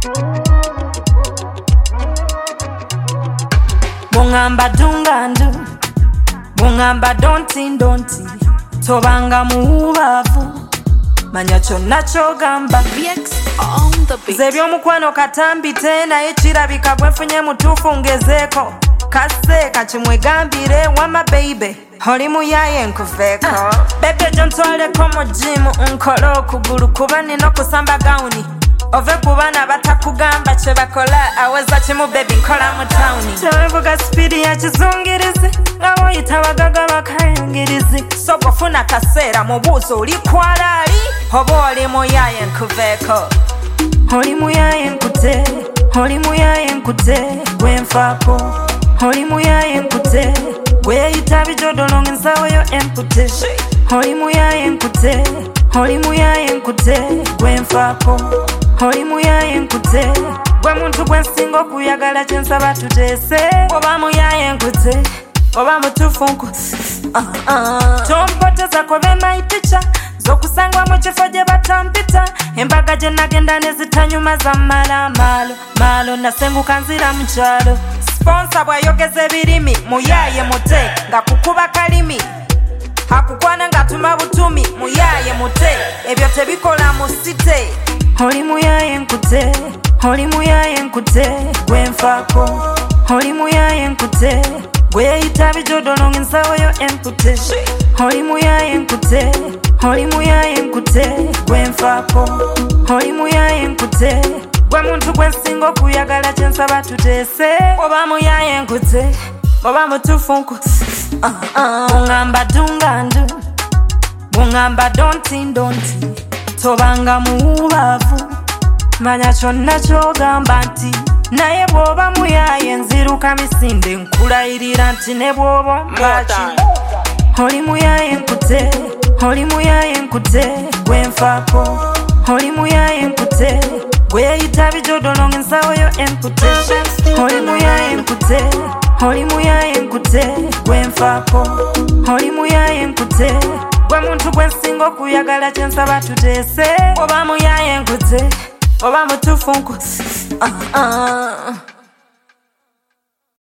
Bungamba dungandu, bungamba donti, tobanga mubavu, manya kyonna kyogamba. Nze ebyomukwano katambi tena ekirabika bwe nfunye mutuufu ngezeeko, kaseeka kimwegambire wama baby oli muyaye nkuveeko. Bebe gyontwaleko mu jimu nkole okugulu kuba nina okusamba gawuni, ove ku baana batakugamba kye bakola aweza kimu baby nkola mu tawuni. Tewevuga sipiidi ya kizungirizi nga boyita bagaga bakayingirizi, so bwofuna kaseera mubuuzo oli kwalaali oba oli muyaye nkuveeko. Oli muyaye nkute, oli muyaye nkute gwenfaako, oli muyaye nkute gweyita bijodolo ngenzaweyo empute. Oli muyaye nkute, oli muyaye nkute gwenfaako, oli muyaye nkute gwe muntu gwensinga okuyagala kyensaba tuteese. Oba muyaye nkute oba mutuufu nkute, tompoteza kobe my teacher zokusangwa mu kifo gye batampita, embaga gye nagenda ne zitanyuma za malo nasenguka nzira mu kyalo. Sponsor bwayogeza ebirimi muyaye mute nga kukuba kalimi, akukwana nga tuma butumi muyaye mute ebyo tebikola mu site. Oli muyaye nkute, oli muyaye nkute gwenfaako, oli muyaye nkute gweyita bijodolo ngensaweyo empute. Oli muyaye nkute, oli muyaye nkute gwenfaako, oli muyaye nkute gwe muntu gwensinga okuyagala kyensaba tuteese. Oba muyaye nkute oba mutuufu nkute, bungamba dungandu, bungamba donti, tobanga mubavu, manya kyonna kyogamba nti naye bw'oba muyaye nziruka misinde nkulayirira nti ne bw'oba mbaki. Oli muyaye nkute, oli muyaye nkute gwenfaako, oli muyaye nkute gweyita bijodolo ngensaweyo empute. Oli muyaye nkute, oli muyaye nkute gwenfaako, oli muyaye nkute gwe muntu gwensinga okuyagala kyensaba tuteese. Oba muyaye nkute oba mutuufu nkute,